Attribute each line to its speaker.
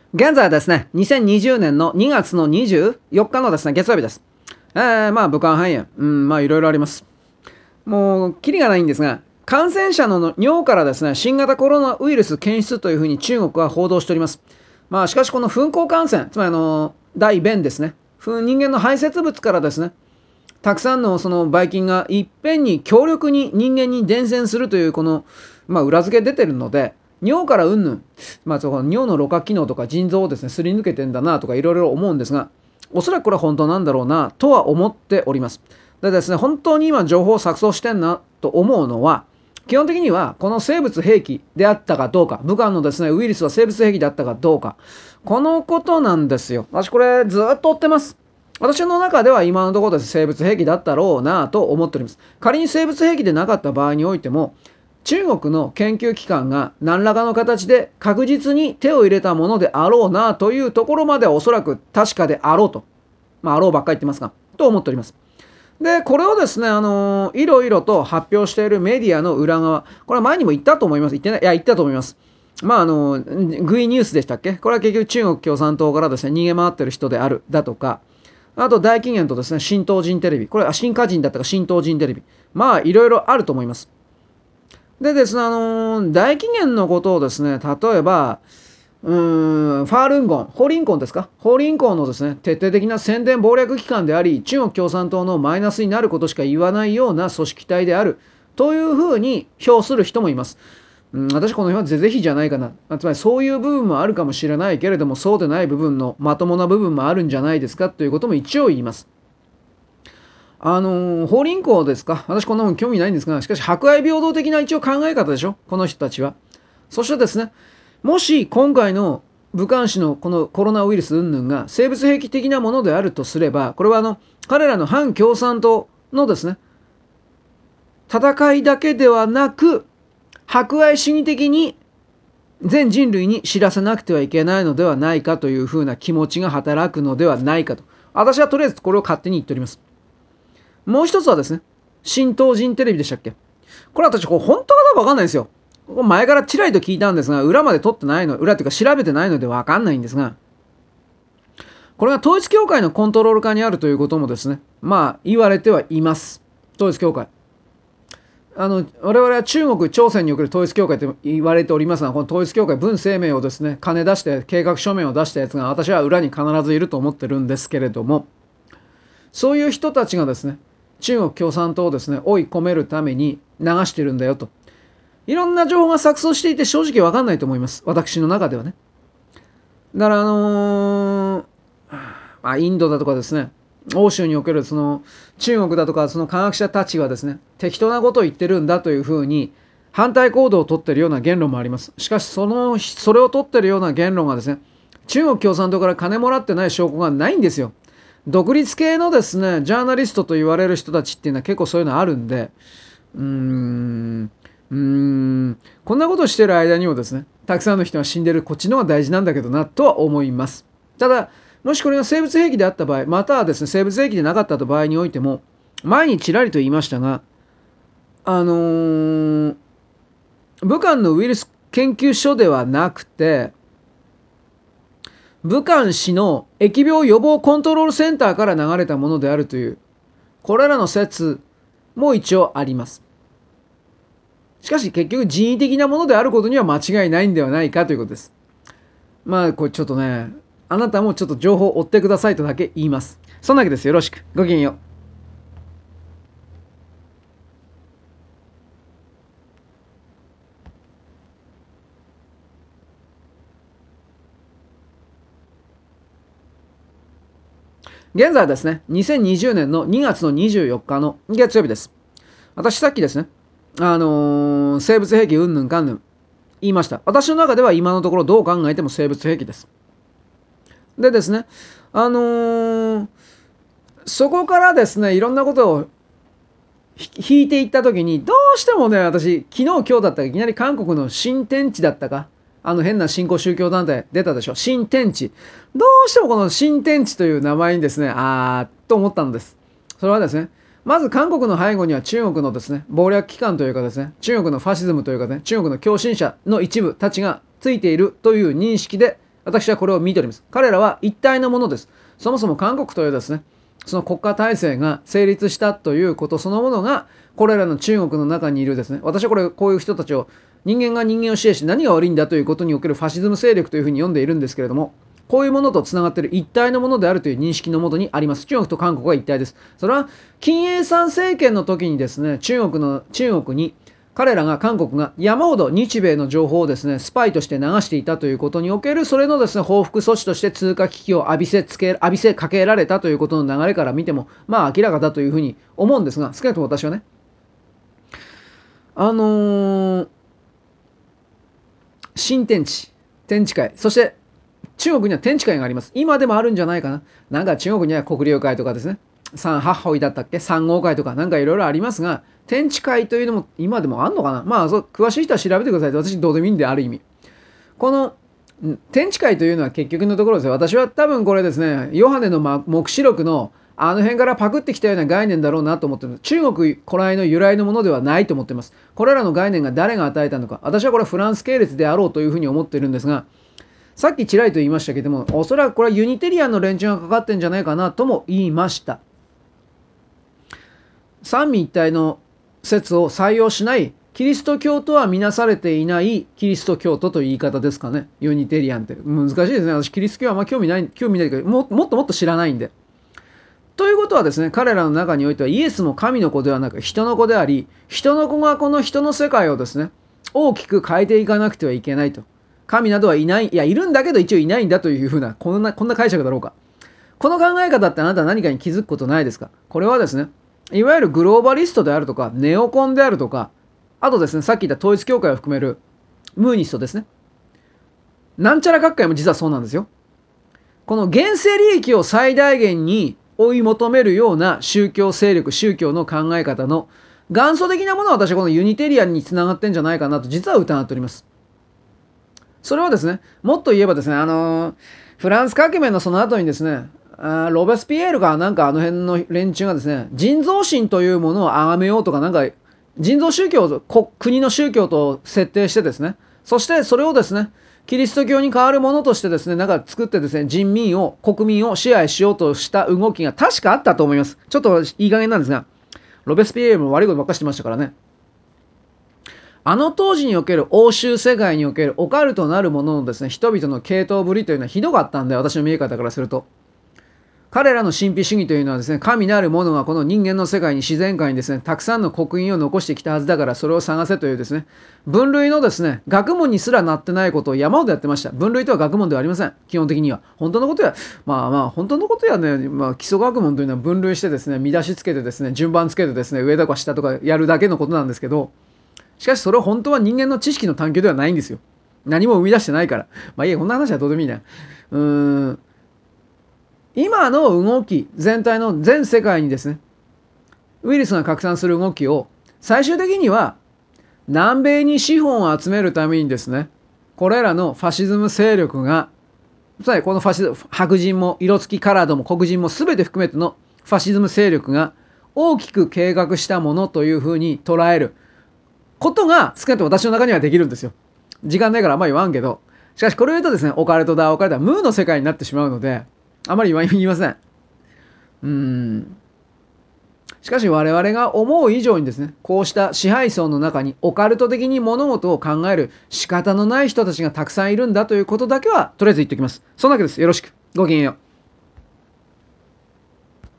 Speaker 1: 現在はですね、2020年の2月の24日のですね、月曜日です。武漢肺炎、いろいろあります。もう、キリがないんですが、感染者の尿からですね、新型コロナウイルス検出というふうに中国は報道しております。しかしこの噴光感染、つまり大便ですね、人間の排泄物からですね、たくさんのそのばい菌がいっぺんに強力に人間に伝染するというこの、裏付け出てるので、尿からうんぬん、その尿のろ過機能とか腎臓をですねすり抜けてんだなとかいろいろ思うんですが、おそらくこれは本当なんだろうなとは思っております。でですね、本当に今情報を錯綜してんなと思うのは、基本的にはこの生物兵器であったかどうか、武漢のですねウイルスは生物兵器であったかどうか、このことなんですよ。私これずっと追ってます。私の中では今のところです生物兵器だったろうなと思っております。仮に生物兵器でなかった場合においても、中国の研究機関が何らかの形で確実に手を入れたものであろうなというところまではおそらく確かであろうと、あろうばっかり言ってますが、と思っております。で、これをですね、いろいろと発表しているメディアの裏側、これは前にも言ったと思います。言ってない、いや、言ったと思います。グイニュースでしたっけ？これは結局中国共産党からですね、逃げ回ってる人である、だとか、あと大禁煙とですね、新東人テレビ。これは新華人だったか新東人テレビ。いろいろあると思います。でですね、大起源のことをですね、例えば、ファールンゴン、ホーリンコンですか？ホーリンコンのですね、徹底的な宣伝謀略機関であり、中国共産党のマイナスになることしか言わないような組織体である、というふうに評する人もいます。私この辺は是々非じゃないかな。つまりそういう部分もあるかもしれないけれども、そうでない部分のまともな部分もあるんじゃないですかということも一応言います。法輪功ですか？私こんなもん興味ないんですが、しかし博愛平等的な一応考え方でしょこの人たちは。そしてですね、もし今回の武漢市のこのコロナウイルス云々が生物兵器的なものであるとすれば、これは彼らの反共産党のですね、戦いだけではなく、博愛主義的に全人類に知らせなくてはいけないのではないかというふうな気持ちが働くのではないかと。私はとりあえずこれを勝手に言っております。もう一つはですね、新東人テレビでしたっけ？これ私本当かどうか分かんないんですよ。前からちらりと聞いたんですが、裏まで取ってないの、裏っていうか調べてないので分かんないんですが、これが統一教会のコントロール下にあるということもですね、言われてはいます。統一教会。我々は中国、朝鮮における統一教会と言われておりますが、この統一教会、文声明をですね、金出して、計画書面を出したやつが、私は裏に必ずいると思ってるんですけれども、そういう人たちがですね、中国共産党をですね、追い込めるために流してるんだよと。いろんな情報が錯綜していて正直わかんないと思います。私の中ではね。だからインドだとかですね、欧州におけるその中国だとかその科学者たちはですね、適当なことを言ってるんだというふうに反対行動を取っているような言論もあります。しかしそれを取っているような言論がですね、中国共産党から金もらってない証拠がないんですよ。独立系のですね、ジャーナリストと言われる人たちっていうのは結構そういうのあるんで、うーん、うーん、こんなことをしている間にもですね、たくさんの人が死んでる、こっちの方が大事なんだけどな、とは思います。ただ、もしこれが生物兵器であった場合、またはですね、生物兵器でなかった場合においても、前にちらりと言いましたが、武漢のウイルス研究所ではなくて、武漢市の疫病予防コントロールセンターから流れたものであるという、これらの説も一応あります。しかし結局人為的なものであることには間違いないんではないかということです。これちょっとね、あなたもちょっと情報を追ってくださいとだけ言います。そんなわけです。よろしく。ごきげんよう。現在はですね、2020年の2月の24日の月曜日です。私さっきですね、生物兵器うんぬんかんぬん言いました。私の中では今のところどう考えても生物兵器です。でですね、あのーそこからですね、いろんなことを引いていった時に、どうしてもね、私、昨日今日だったか、いきなり韓国の新天地だったか、変な新興宗教団体出たでしょ。新天地。どうしてもこの新天地という名前にですね、と思ったんです。それはですね、まず韓国の背後には中国のですね、謀略機関というかですね、中国のファシズムというかね、中国の狂信者の一部たちがついているという認識で、 私はこれを見ております。彼らは一体のものです。そもそも韓国というですね、その国家体制が成立したということそのものが、これらの中国の中にいるですね、私はこういう人たちを人間が人間を支援し何が悪いんだということにおけるファシズム勢力というふうに読んでいるんですけれども、こういうものとつながっている一体のものであるという認識のもとにあります。中国と韓国は一体です。それは金英さん政権の時にですね、中国に彼らが韓国が山ほど日米の情報をですねスパイとして流していたということにおけるそれのですね報復措置として通貨危機を浴びせかけられたということの流れから見てもまあ明らかだというふうに思うんですが、少なくとも私はね新天地会、そして中国には天地会があります。今でもあるんじゃないかな。なんか中国には国領会とかですね、三八会だったっけ、三号会とかなんかいろいろありますが、天地会というのも今でもあんのかな。まあ詳しい人は調べてください。私どうでもいいんで、ある意味。この天地会というのは結局のところですよ。私は多分これですね、ヨハネの黙示録のあの辺からパクってきたような概念だろうなと思ってます。中国古来の由来のものではないと思っています。これらの概念が誰が与えたのか。私はこれフランス系列であろうというふうに思っているんですが、さっきちらりと言いましたけども、おそらくこれはユニテリアンの連中がかかってんじゃないかなとも言いました。三位一体の説を採用しないキリスト教とは見なされていないキリスト教徒という言い方ですかね。ユニテリアンって難しいですね。私キリスト教はあんま興味ないけどもっともっと知らないんで。ということはですね、彼らの中においてはイエスも神の子ではなく人の子であり、人の子がこの人の世界をですね、大きく変えていかなくてはいけないと。神などはいない、いや、いるんだけど一応いないんだというふうな、こんな解釈だろうか。この考え方ってあなたは何かに気づくことないですか？これはですね、いわゆるグローバリストであるとか、ネオコンであるとか、あとですね、さっき言った統一教会を含めるムーニストですね。なんちゃら学会も実はそうなんですよ。この現世利益を最大限に追い求めるような宗教勢力、宗教の考え方の元祖的なものは私はこのユニテリアンにつながってんじゃないかなと実は疑っております。それはですね、もっと言えばですね、フランス革命のその後にですね、ロベスピエールかなんかあの辺の連中がですね、人造神というものを崇めようとかなんか、人造宗教と、国の宗教と設定してですね、そしてそれをですね、キリスト教に代わるものとしてですね、なんか作ってですね、国民を支配しようとした動きが確かあったと思います。ちょっといい加減なんですが、ロベスピエールも悪いことばっかりしてましたからね。あの当時における欧州世界におけるオカルトなるもののですね、人々の系統ぶりというのはひどかったんで、私の見え方からすると。彼らの神秘主義というのはですね、神なるものがこの人間の世界に自然界にですね、たくさんの刻印を残してきたはずだからそれを探せというですね、分類のですね、学問にすらなってないことを山ほどやってました。分類とは学問ではありません。基本的には。本当のことや、本当のことやね、基礎学問というのは分類してですね、見出しつけてですね、順番つけてですね、上とか下とかやるだけのことなんですけど、しかしそれは本当は人間の知識の探求ではないんですよ。何も生み出してないから。まあいいや、こんな話はどうでもいいな。今の動き、全体の全世界にですね、ウイルスが拡散する動きを、最終的には南米に資本を集めるためにですね、これらのファシズム勢力が、つまりこの白人も色付きカラードも黒人も全て含めてのファシズム勢力が大きく計画したものというふうに捉えることが少なくとも私の中にはできるんですよ。時間ないからあんまり言わんけど、しかしこれを言うとですね、オカルトだ、ムーの世界になってしまうので、あまり言いません。しかし我々が思う以上にですね、こうした支配層の中にオカルト的に物事を考える仕方のない人たちがたくさんいるんだということだけはとりあえず言っておきます。そんなわけです。よろしく。ごきげんよう。